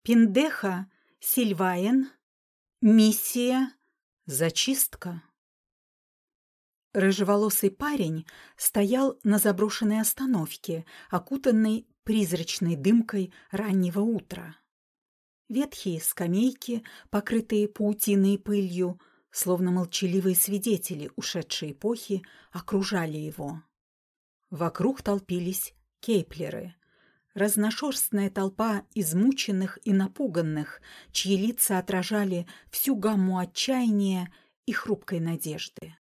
Пиндеха Сильваен. Миссия «Зачистка». Рыжеволосый парень стоял на заброшенной остановке, окутанной призрачной дымкой раннего утра. Ветхие скамейки, покрытые паутиной и пылью, словно молчаливые свидетели ушедшей эпохи, окружали его. Вокруг толпились кейплеры. Разношерстная толпа измученных и напуганных, чьи лица отражали всю гамму отчаяния и хрупкой надежды.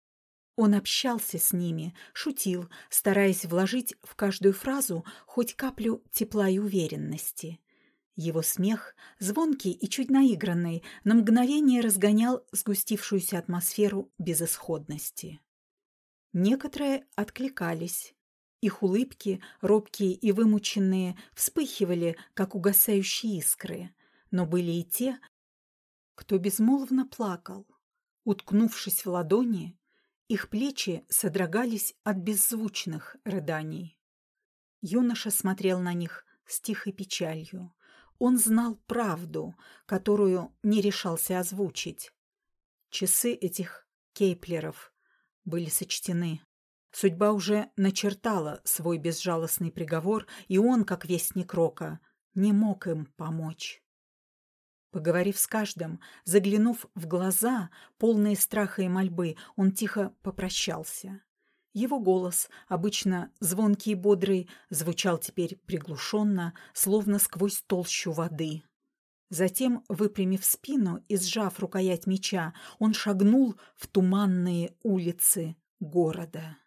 Он общался с ними, шутил, стараясь вложить в каждую фразу хоть каплю тепла и уверенности. Его смех, звонкий и чуть наигранный, на мгновение разгонял сгустившуюся атмосферу безысходности. Некоторые откликались. Их улыбки, робкие и вымученные, вспыхивали, как угасающие искры. Но были и те, кто безмолвно плакал. Уткнувшись в ладони, их плечи содрогались от беззвучных рыданий. Юноша смотрел на них с тихой печалью. Он знал правду, которую не решался озвучить. Часы этих кейплеров были сочтены. Судьба уже начертала свой безжалостный приговор, и он, как вестник рока, не мог им помочь. Поговорив с каждым, заглянув в глаза, полные страха и мольбы, он тихо попрощался. Его голос, обычно звонкий и бодрый, звучал теперь приглушенно, словно сквозь толщу воды. Затем, выпрямив спину и сжав рукоять меча, он шагнул в туманные улицы города.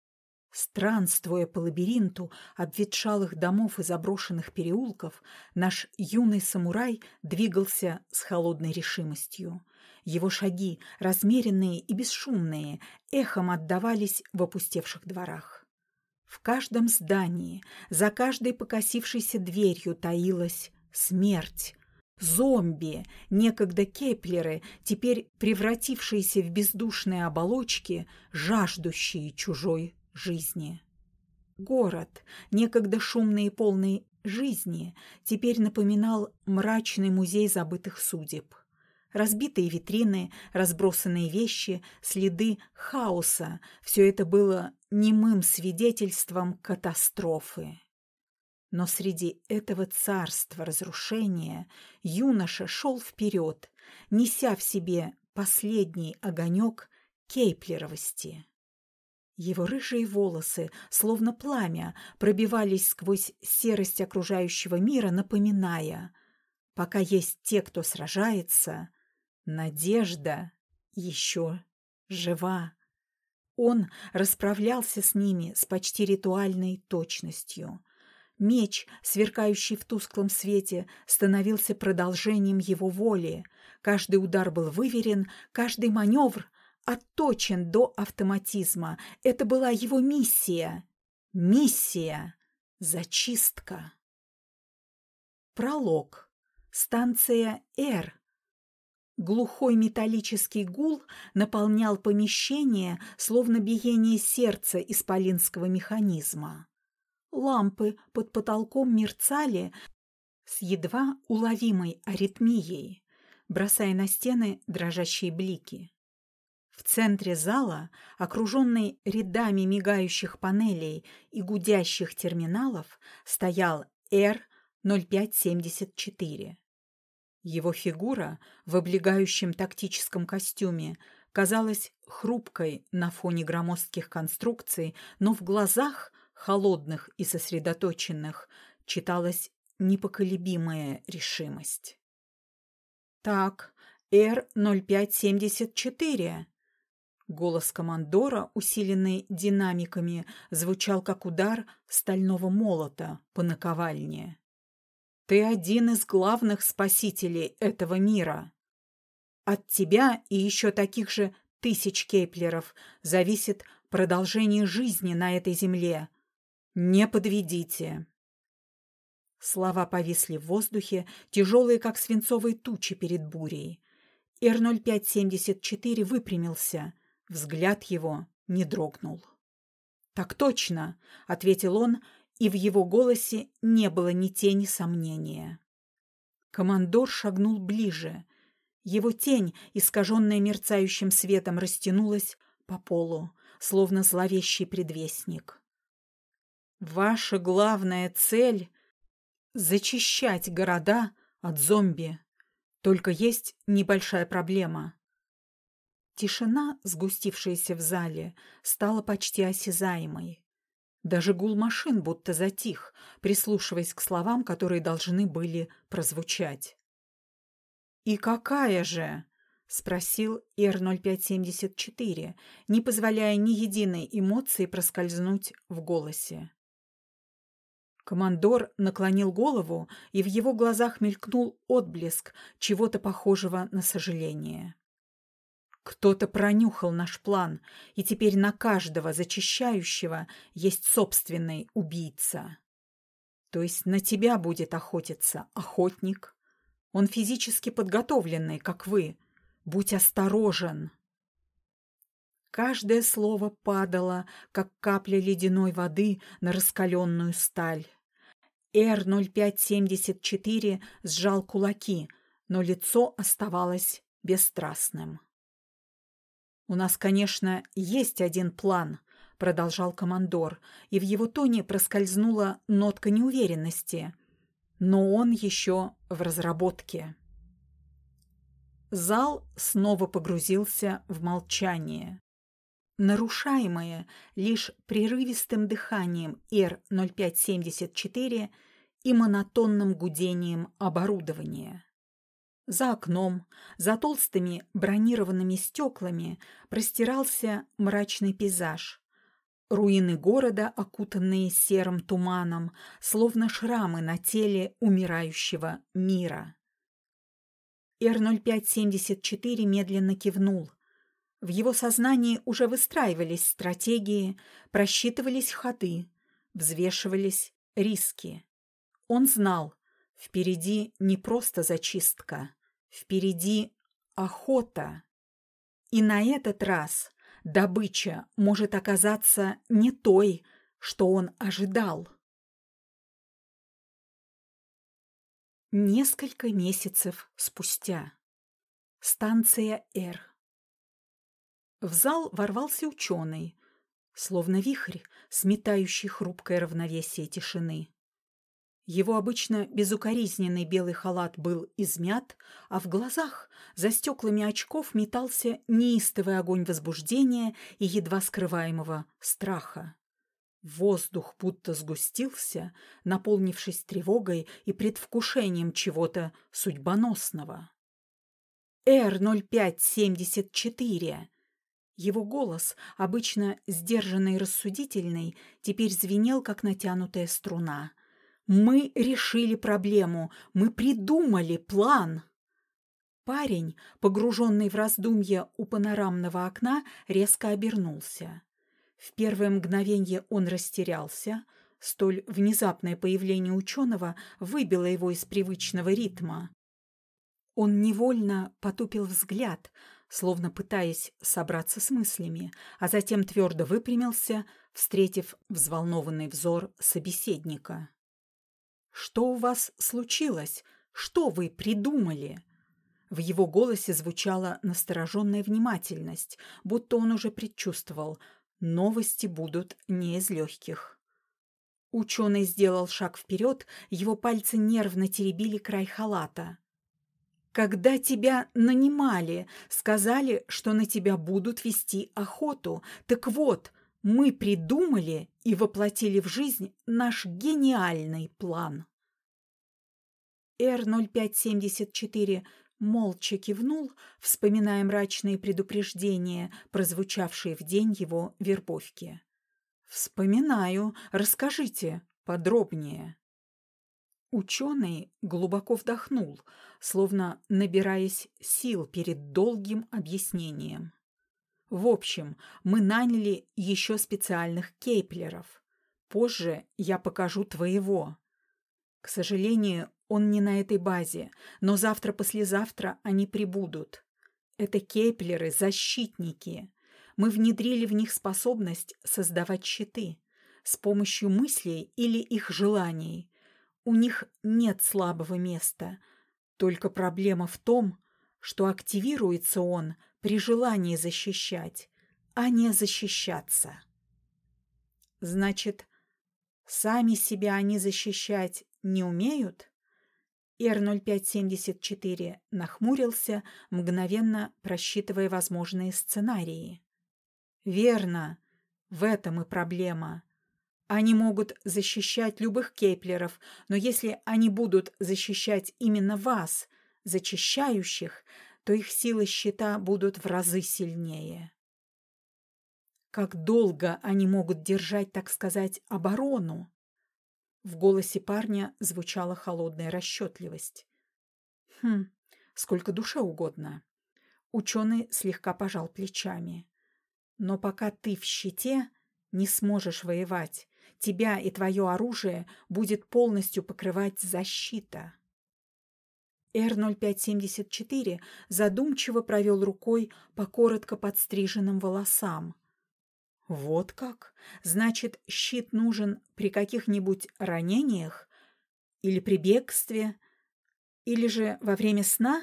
Странствуя по лабиринту обветшалых домов и заброшенных переулков, наш юный самурай двигался с холодной решимостью. Его шаги, размеренные и бесшумные, эхом отдавались в опустевших дворах. В каждом здании, за каждой покосившейся дверью таилась смерть. Зомби, некогда кеплеры, теперь превратившиеся в бездушные оболочки, жаждущие чужой жизни. Город, некогда шумный и полный жизни, теперь напоминал мрачный музей забытых судеб. Разбитые витрины, разбросанные вещи, следы хаоса – все это было немым свидетельством катастрофы. Но среди этого царства разрушения юноша шел вперед, неся в себе последний огонек кейплеровости. Его рыжие волосы, словно пламя, пробивались сквозь серость окружающего мира, напоминая: пока есть те, кто сражается, надежда еще жива. Он расправлялся с ними с почти ритуальной точностью. Меч, сверкающий в тусклом свете, становился продолжением его воли. Каждый удар был выверен, каждый маневр отточен до автоматизма. Это была его миссия. Миссия – зачистка. Пролог. Станция Р. Глухой металлический гул наполнял помещение, словно биение сердца исполинского механизма. Лампы под потолком мерцали с едва уловимой аритмией, бросая на стены дрожащие блики. В центре зала, окруженный рядами мигающих панелей и гудящих терминалов, стоял Р-0574. Его фигура в облегающем тактическом костюме казалась хрупкой на фоне громоздких конструкций, но в глазах, холодных и сосредоточенных, читалась непоколебимая решимость. «Так, Р-0574». Голос командора, усиленный динамиками, звучал как удар стального молота по наковальне. «Ты один из главных спасителей этого мира. От тебя и еще таких же тысяч кейплеров зависит продолжение жизни на этой земле. Не подведите». Слова повисли в воздухе, тяжелые, как свинцовые тучи перед бурей. Р-0574 выпрямился. Взгляд его не дрогнул. «Так точно», — ответил он, и в его голосе не было ни тени сомнения. Командор шагнул ближе. Его тень, искаженная мерцающим светом, растянулась по полу, словно зловещий предвестник. «Ваша главная цель — зачищать города от зомби. Только есть небольшая проблема». Тишина, сгустившаяся в зале, стала почти осязаемой. Даже гул машин будто затих, прислушиваясь к словам, которые должны были прозвучать. «И какая же?» — спросил Р-0574, не позволяя ни единой эмоции проскользнуть в голосе. Командор наклонил голову, и в его глазах мелькнул отблеск чего-то похожего на сожаление. «Кто-то пронюхал наш план, и теперь на каждого зачищающего есть собственный убийца. То есть на тебя будет охотиться охотник. Он физически подготовленный, как вы. Будь осторожен». Каждое слово падало, как капля ледяной воды на раскаленную сталь. Р-0574 сжал кулаки, но лицо оставалось бесстрастным. «У нас, конечно, есть один план», — продолжал командор, и в его тоне проскользнула нотка неуверенности. «Но он еще в разработке». Зал снова погрузился в молчание, нарушаемое лишь прерывистым дыханием Р-0574 и монотонным гудением оборудования. За окном, за толстыми бронированными стеклами простирался мрачный пейзаж. Руины города, окутанные серым туманом, словно шрамы на теле умирающего мира. Р-0574 медленно кивнул. В его сознании уже выстраивались стратегии, просчитывались ходы, взвешивались риски. Он знал, впереди не просто зачистка, впереди охота. И на этот раз добыча может оказаться не той, что он ожидал. Несколько месяцев спустя. Станция Р. В зал ворвался ученый, словно вихрь, сметающий хрупкое равновесие тишины. Его обычно безукоризненный белый халат был измят, а в глазах за стеклами очков метался неистовый огонь возбуждения и едва скрываемого страха. Воздух будто сгустился, наполнившись тревогой и предвкушением чего-то судьбоносного. Р-0574. Его голос, обычно сдержанный и рассудительный, теперь звенел, как натянутая струна. «Мы решили проблему, мы придумали план!» Парень, погруженный в раздумья у панорамного окна, резко обернулся. В первое мгновенье он растерялся. Столь внезапное появление ученого выбило его из привычного ритма. Он невольно потупил взгляд, словно пытаясь собраться с мыслями, а затем твердо выпрямился, встретив взволнованный взор собеседника. «Что у вас случилось? Что вы придумали?» В его голосе звучала настороженная внимательность, будто он уже предчувствовал, новости будут не из легких. Ученый сделал шаг вперед, его пальцы нервно теребили край халата. «Когда тебя нанимали, сказали, что на тебя будут вести охоту. Так вот, мы придумали и воплотили в жизнь наш гениальный план». Р-0574 молча кивнул, вспоминая мрачные предупреждения, прозвучавшие в день его вербовки. «Вспоминаю. Расскажите подробнее». Ученый глубоко вдохнул, словно набираясь сил перед долгим объяснением. «В общем, мы наняли еще специальных кейплеров. Позже я покажу твоего. К сожалению, он не на этой базе, но завтра-послезавтра они прибудут. Это кейплеры-защитники. Мы внедрили в них способность создавать щиты с помощью мыслей или их желаний. У них нет слабого места. Только проблема в том, что активируется он при желании защищать, а не защищаться. Значит, сами себя они защищать не умеют? Р-0574 нахмурился, мгновенно просчитывая возможные сценарии. Верно, в этом и проблема. Они могут защищать любых кеплеров, но если они будут защищать именно вас, зачищающих, то их силы щита будут в разы сильнее. Как долго они могут держать, так сказать, оборону? В голосе парня звучала холодная расчетливость. Сколько душе угодно. Ученый слегка пожал плечами. Но пока ты в щите, не сможешь воевать. Тебя и твое оружие будет полностью покрывать защита. Р-0574 задумчиво провел рукой по коротко подстриженным волосам. Вот как? Значит, щит нужен при каких-нибудь ранениях? Или при бегстве? Или же во время сна?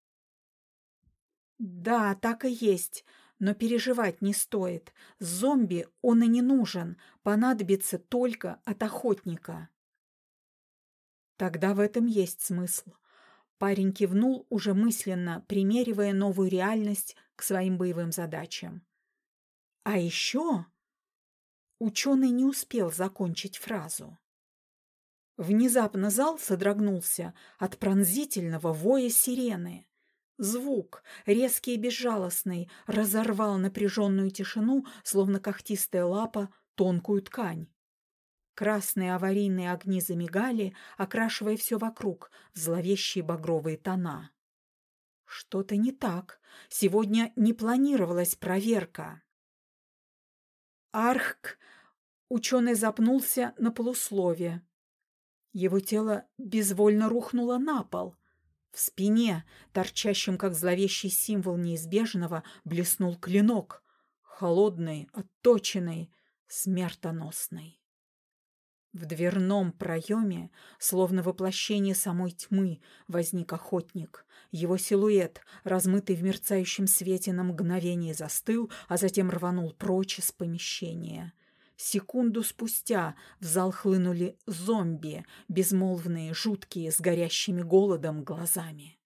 Да, так и есть. Но переживать не стоит. Зомби он и не нужен. Понадобится только от охотника. Тогда в этом есть смысл. Парень кивнул, уже мысленно примеривая новую реальность к своим боевым задачам. А еще ученый не успел закончить фразу. Внезапно зал содрогнулся от пронзительного воя сирены. Звук, резкий и безжалостный, разорвал напряженную тишину, словно когтистая лапа, тонкую ткань. Красные аварийные огни замигали, окрашивая все вокруг в зловещие багровые тона. Что-то не так. Сегодня не планировалась проверка. Архк! Ученый запнулся на полуслове. Его тело безвольно рухнуло на пол. В спине, торчащим как зловещий символ неизбежного, блеснул клинок. Холодный, отточенный, смертоносный. В дверном проеме, словно воплощение самой тьмы, возник охотник. Его силуэт, размытый в мерцающем свете, на мгновение застыл, а затем рванул прочь из помещения. Секунду спустя в зал хлынули зомби, безмолвные, жуткие, с горящими голодом глазами.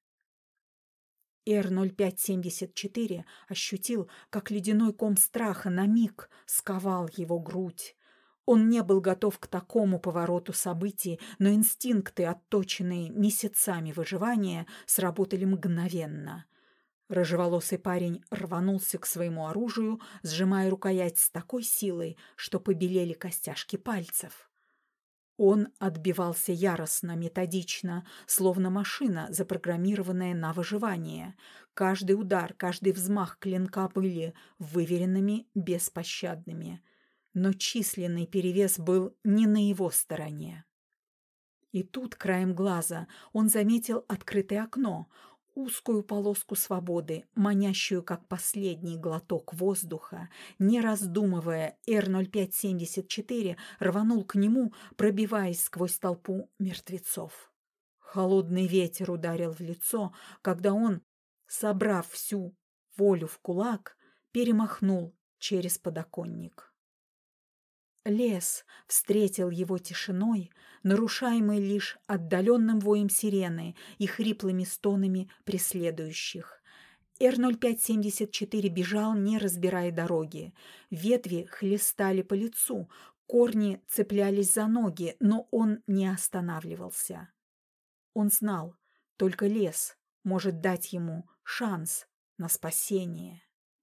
Р-0574 ощутил, как ледяной ком страха на миг сковал его грудь. Он не был готов к такому повороту событий, но инстинкты, отточенные месяцами выживания, сработали мгновенно. Рыжеволосый парень рванулся к своему оружию, сжимая рукоять с такой силой, что побелели костяшки пальцев. Он отбивался яростно, методично, словно машина, запрограммированная на выживание. Каждый удар, каждый взмах клинка были выверенными, беспощадными. Но численный перевес был не на его стороне. И тут, краем глаза, он заметил открытое окно, узкую полоску свободы, манящую как последний глоток воздуха. Не раздумывая, Р-0574 рванул к нему, пробиваясь сквозь толпу мертвецов. Холодный ветер ударил в лицо, когда он, собрав всю волю в кулак, перемахнул через подоконник. Лес встретил его тишиной, нарушаемой лишь отдаленным воем сирены и хриплыми стонами преследующих. Р-0574 бежал, не разбирая дороги. Ветви хлестали по лицу, корни цеплялись за ноги, но он не останавливался. Он знал, только лес может дать ему шанс на спасение.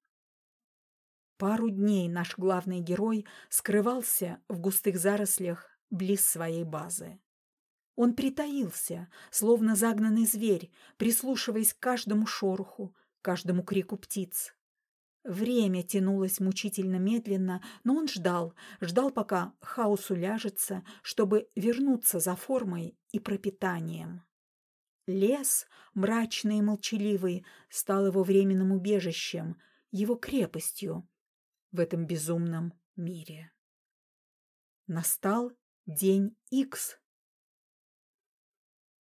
Пару дней наш главный герой скрывался в густых зарослях близ своей базы. Он притаился, словно загнанный зверь, прислушиваясь к каждому шороху, каждому крику птиц. Время тянулось мучительно медленно, но он ждал, пока хаос уляжется, чтобы вернуться за формой и пропитанием. Лес, мрачный и молчаливый, стал его временным убежищем, его крепостью в этом безумном мире. Настал день Икс.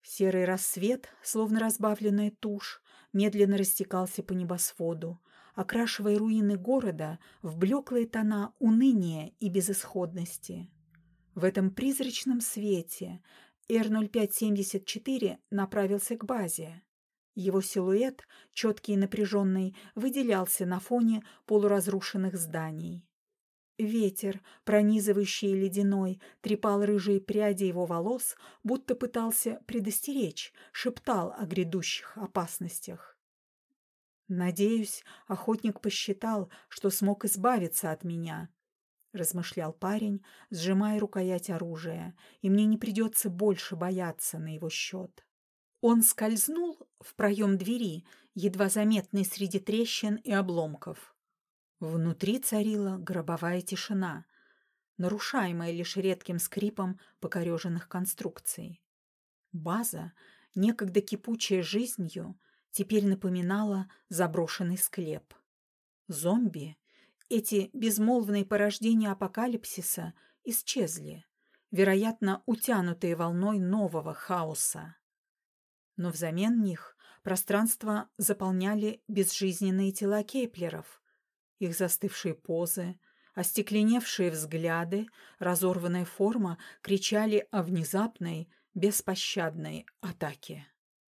Серый рассвет, словно разбавленная тушь, медленно растекался по небосводу, окрашивая руины города в блеклые тона уныния и безысходности. В этом призрачном свете Р-0574 направился к базе. Его силуэт, четкий и напряженный, выделялся на фоне полуразрушенных зданий. Ветер, пронизывающий и ледяной, трепал рыжие пряди его волос, будто пытался предостеречь, шептал о грядущих опасностях. «Надеюсь, охотник посчитал, что смог избавиться от меня», — размышлял парень, сжимая рукоять оружия, «и мне не придется больше бояться на его счет». Он скользнул в проем двери, едва заметный среди трещин и обломков. Внутри царила гробовая тишина, нарушаемая лишь редким скрипом покореженных конструкций. База, некогда кипучая жизнью, теперь напоминала заброшенный склеп. Зомби, эти безмолвные порождения апокалипсиса, исчезли, вероятно, утянутые волной нового хаоса. Но взамен них пространство заполняли безжизненные тела кеплеров, их застывшие позы, остекленевшие взгляды, разорванная форма кричали о внезапной, беспощадной атаке.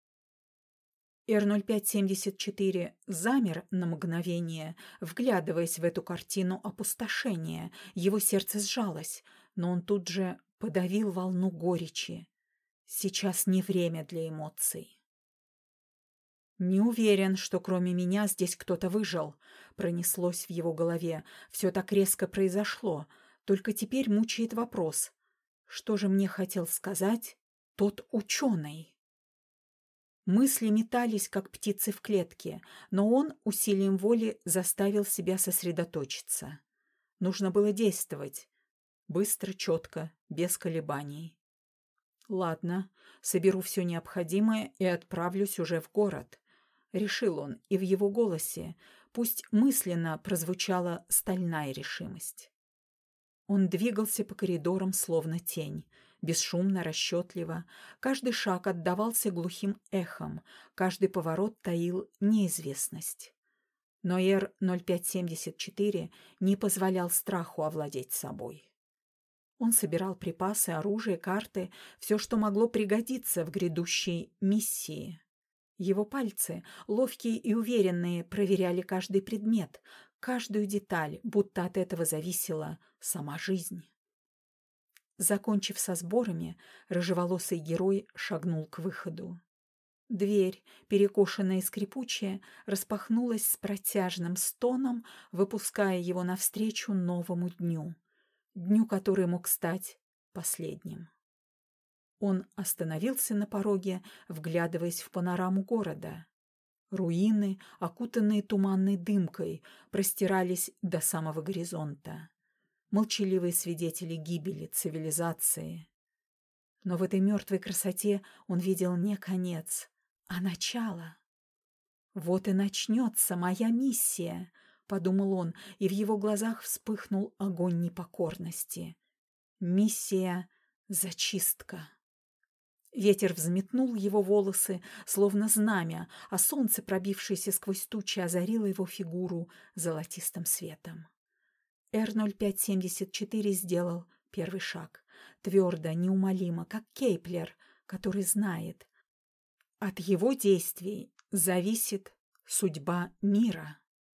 Р-0574 замер на мгновение, вглядываясь в эту картину опустошения. Его сердце сжалось, но он тут же подавил волну горечи. Сейчас не время для эмоций. «Не уверен, что кроме меня здесь кто-то выжил», — пронеслось в его голове. «Все так резко произошло. Только теперь мучает вопрос. Что же мне хотел сказать тот ученый?» Мысли метались, как птицы в клетке, но он усилием воли заставил себя сосредоточиться. Нужно было действовать. Быстро, четко, без колебаний. «Ладно, соберу все необходимое и отправлюсь уже в город», — решил он, и в его голосе, пусть мысленно, прозвучала стальная решимость. Он двигался по коридорам, словно тень, бесшумно, расчетливо. Каждый шаг отдавался глухим эхом, каждый поворот таил неизвестность. Но Р-0574 не позволял страху овладеть собой. Он собирал припасы, оружие, карты, все, что могло пригодиться в грядущей миссии. Его пальцы, ловкие и уверенные, проверяли каждый предмет, каждую деталь, будто от этого зависела сама жизнь. Закончив со сборами, рыжеволосый герой шагнул к выходу. Дверь, перекошенная и скрипучая, распахнулась с протяжным стоном, выпуская его навстречу новому дню. Дню, который мог стать последним. Он остановился на пороге, вглядываясь в панораму города. Руины, окутанные туманной дымкой, простирались до самого горизонта. Молчаливые свидетели гибели цивилизации. Но в этой мертвой красоте он видел не конец, а начало. «Вот и начнется моя миссия», — подумал он, и в его глазах вспыхнул огонь непокорности. «Миссия — зачистка». Ветер взметнул его волосы, словно знамя, а солнце, пробившееся сквозь тучи, озарило его фигуру золотистым светом. Р-0574 сделал первый шаг, твердо, неумолимо, как Кейплер, который знает. От его действий зависит судьба мира.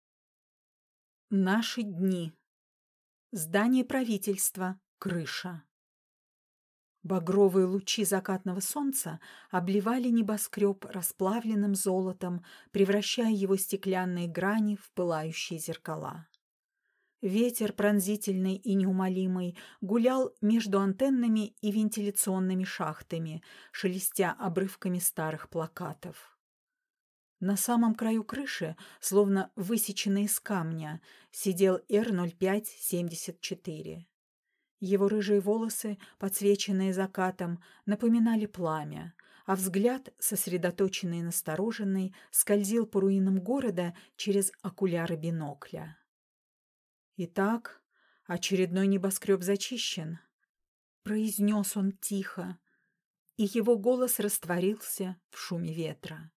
Наши дни. Здание правительства, крыша. Багровые лучи закатного солнца обливали небоскреб расплавленным золотом, превращая его стеклянные грани в пылающие зеркала. Ветер, пронзительный и неумолимый, гулял между антеннами и вентиляционными шахтами, шелестя обрывками старых плакатов. На самом краю крыши, словно высеченный из камня, сидел Р-0574. Его рыжие волосы, подсвеченные закатом, напоминали пламя, а взгляд, сосредоточенный и настороженный, скользил по руинам города через окуляры бинокля. «Итак, очередной небоскреб зачищен», — произнес он тихо. и его голос растворился в шуме ветра.